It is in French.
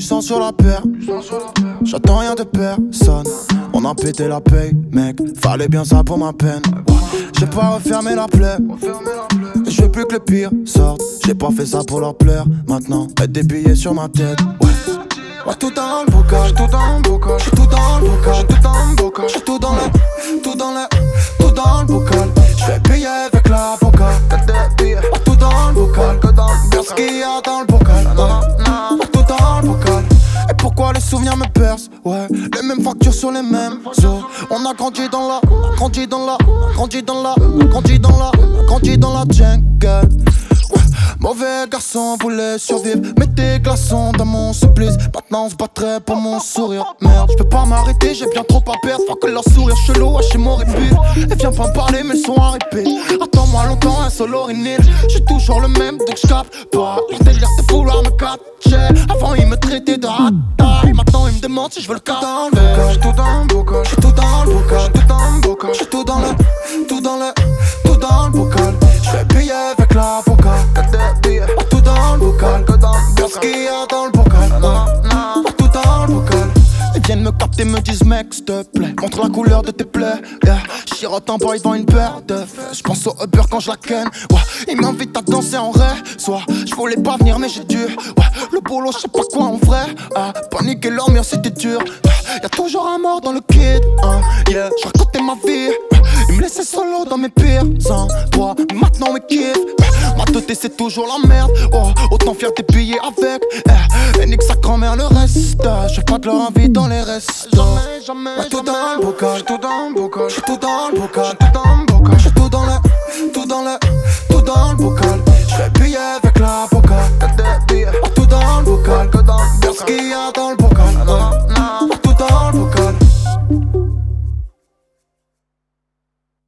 J'sens sur la paire, j'attends rien de personne. On a pété la paye, mec, fallait bien ça pour ma peine. J'ai pas refermé la plaie, je veux plus que le pire sorte. J'ai pas fait ça pour leur plaire, maintenant mettre des billets sur ma tête. Ouais, tout dans le bocal, j'suis tout dans le bocal, j'suis tout dans le bocal, j'suis tout dans le bocal, j'suis tout dans le, tout dans le, tout dans le bocal. J'fais payer avec l'avocat, ouais, tout dans le bocal, bien ce qu'il y a dans le bocal, ouais, tout dans le bocal. Et pourquoi les souvenirs me percent, ouais, les mêmes factures sur les mêmes os. On a grandi dans la, grandi dans la, grandi dans la, grandi dans la, grandi dans la jungle. Mauvais garçon voulait survivre, mettez glaçons dans mon supplice. Maintenant on se battrait pour mon sourire. Merde, je peux pas m'arrêter, j'ai bien trop à perdre. Faut que leur sourire chelou, chez mon répit. Et viens pas me parler, mais le son à répéter. Attends-moi longtemps, un seul orinil. J'suis toujours le même, donc j'capte pas. Leur délire c'est vouloir me catcher. Avant ils me traitaient de hata. Et maintenant ils me demandent si je veux le cas. J'suis tout dans le bocal, j'suis tout dans le bocal, j'suis tout dans le bocal, j'suis tout dans le, tout dans le, tout dans le bocal. J'fais payer avec l'avocat. Tout dans le bocal, bien ce qu'il y a dans le bocal, tout dans le bocal. Ils viennent me capter, me disent mec s'il te plaît, montre la couleur de tes plaies, yeah. Chirote un boy devant une paire de fesses, j'pense au Uber quand je la ken, ouais. Ils m'invitent à danser en vrai, soit j'voulais pas venir mais j'ai dû, ouais. Le boulot j'sais pas quoi en vrai, paniquer leur mur c'était dur, y'a toujours un mort dans le kid, yeah. J'racontais ma vie, ils me laissaient solo dans mes pires endroits, maintenant ils kiffent. Ma tête c'est toujours la merde, oh, autant faire des billets avec, et nique sa grand-mère le reste. Je pas de leur envie dans les restes. Jamais, tout dans le bocal, j'suis tout dans le bocal, j'suis tout dans le bocal, j'suis tout dans le bocal, j'suis tout dans le, tout dans le,